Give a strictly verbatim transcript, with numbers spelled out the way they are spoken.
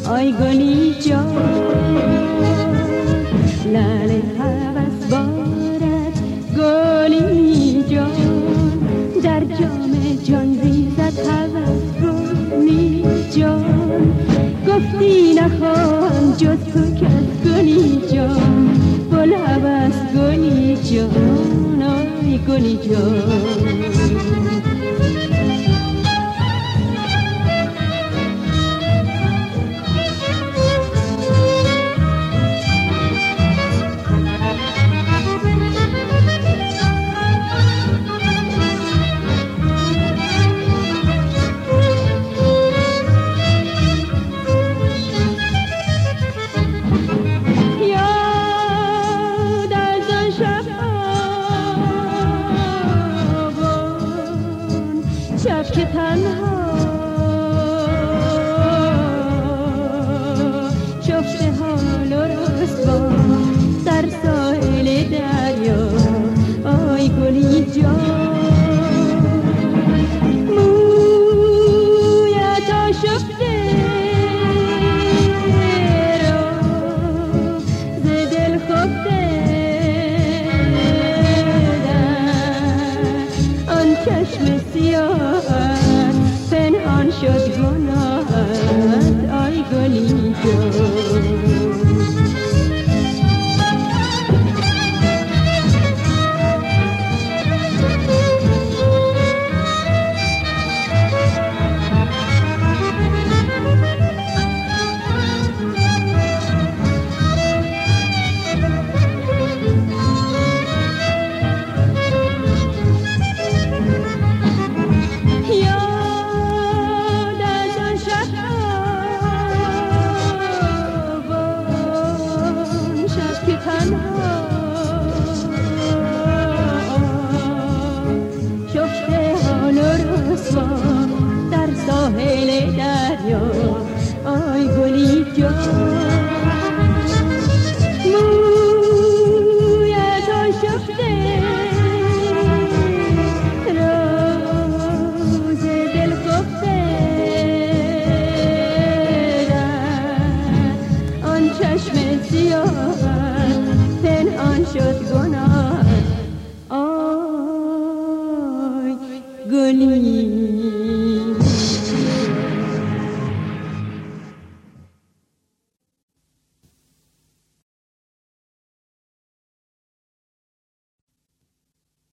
آی گلی جان لعل هوس بارد گلی جان در جام جان ریزد هوس گلی جان گفتی نخواهم جز تو کس گلی جان بل هوس گلی جان آی گلی جان شب که تنها شفته حال و رسوا در ساحل دریا آی گلی جان مویت آشفته را ز دل خفته آن چشم سیاهت پنهان شد گناهت آی گلی جان شفته حال و رسوا در ساحل دریا آی گلی جان